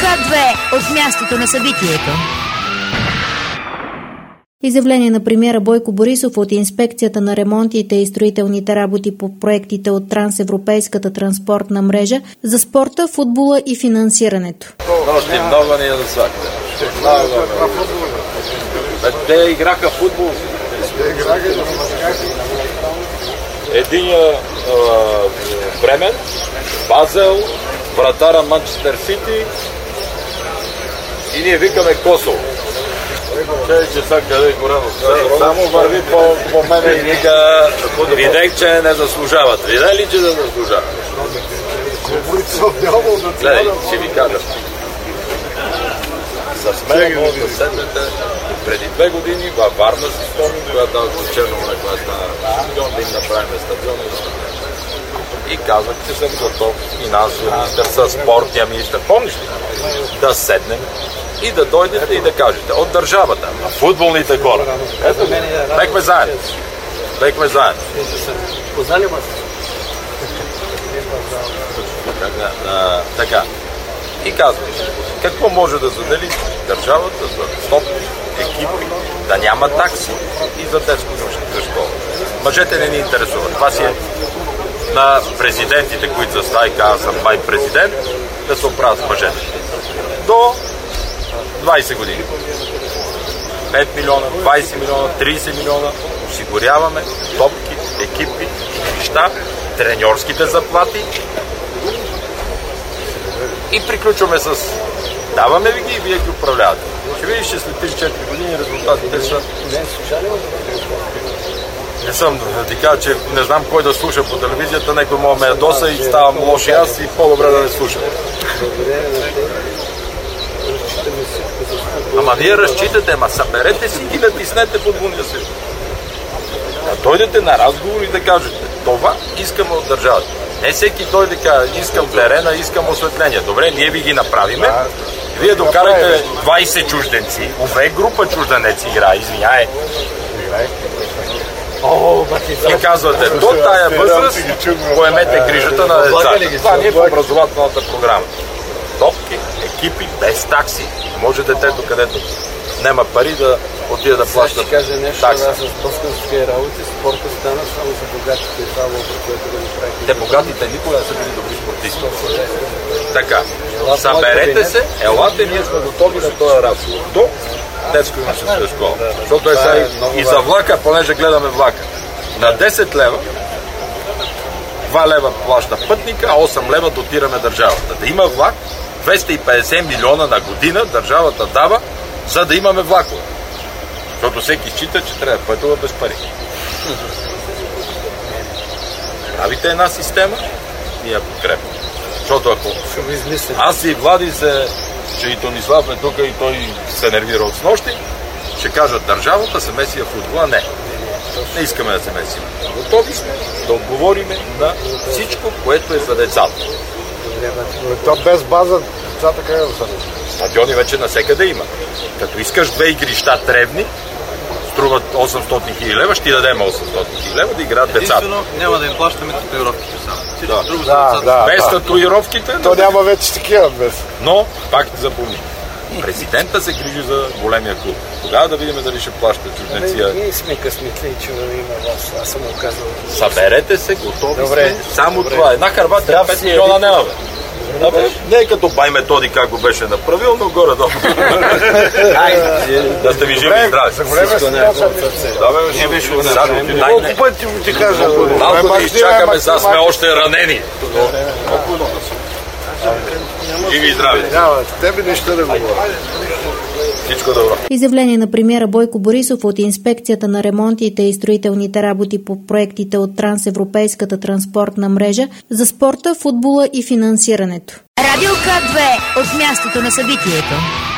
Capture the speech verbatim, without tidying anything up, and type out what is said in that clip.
К две от мястото на събитието. Изявление на премиера Бойко Борисов от инспекцията на ремонтите и строителните работи по проектите от трансевропейската транспортна мрежа за спорта, футбола и финансирането. Още много ни е да свакне. Те играха футбол. Единия Бремен, Базел, вратара Манчестър Сити и ние викаме Косово. Чай, че са къде е горе. Само върви по, по мене и вика, видех, че не заслужават. Видя ли, че не заслужават? Гледай, ще ви кажа. С мен може да седнете преди две години във Варна си спомням, когато дадох до Черноморе, когато стана шампион, да им направим стадион и казах, че съм готов финансово министър, със спортния министър. Помниш ли? Да седнем и да дойдете и да кажете от държавата, футболните хора. Ето, бехме заедно. Бехме заедно. Познали ма се? Така. И казваме, какво може да задели държавата за топ екипи, да няма такси и за детско-научната школа. Мъжете не ни интересуват. Това си е на президентите, които застави, каза съм май президент, да се оправят с мъжете. До двайсет години. пет милиона, двайсет милиона, трийсет милиона осигуряваме топки, екипи, неща, треньорските заплати и приключваме с даваме ви ги и вие ги управлявате. Ще видиш, че след три-четири години резултатите са... Не съм да ти кажа, че не знам кой да слуша по телевизията, някой мога ме ядоса и ставам лош и аз и по-добре да не слушам. Ама вие разчитате, ама съберете си и натиснете футболния съюз. Да дойдете на разговор и да кажете, това искаме от държавата. Не всеки дойде да каже, искам терена, искам осветление. Добре, ние ви ги направиме. Вие докарате двайсет чужденци. Ове група чужденеци играе, извиняй. И казвате, до тая възраст поемете грижата на децата. Това ни е в образователната програма. Топки, екипи, без такси. Може детето, където нема пари да отиде да плаща такси. Ще кажа нещо, аз с тосканския работи, спорта стана само за богатите и това въпреки, което да направи. Те богатите никога не са били добри спортисти. Така, съберете се, елате, ние сме готови на този разговор. До детско-юношеска школа. Защото е сега и за влака, понеже гледаме влака. На десет лева, два лева плаща пътника, а осем лева дотираме държавата. Да има влак, двеста и петдесет милиона на година държавата дава, за да имаме влакове. Защото всеки счита, че трябва да пътува без пари. Правите една система и я подкрепим. Защото ако аз и Влади се, че и Тонислав е тук и той се нервира от снощи, ще кажат държавата се меси в футбола. Не. Не искаме да се месим. Готови сме да отговорим на всичко, което е за децата. То без база децата къде да са? Стадиони вече навсекъде има. Като искаш две игрища тревни, струват осемстотин хиляди лева, ще ти дадем осемстотин хиляди лева да играят децата. Единствено няма да им плащаме татуировките само. Да, да, да, без да. Татуировките. То да... няма вече такива без. Но, пак ти запомни. Президента се грижи за големия клуб. Тогава да видим дали ще плаща чужденция. Ние сме късметли, че да има вас. Аз съм го казал. Съберете се, готови сме. Само добре. Това. Една Хърватия пет милиона няма. Добре. Не е като бай Методи как го беше направил, но горе-долу. Да сте ви живи и здрави. За големе сърце. Колко пъти ти кажа? Малко да изчакаме, сега сме още ранени. Живи и здрави. Няма, тебе нищо да говоря. Всичко добро. Изявление на премиера Бойко Борисов от инспекцията на ремонтите и строителните работи по проектите от трансевропейската транспортна мрежа за спорта, футбола и финансирането. Радио К две от мястото на събитието.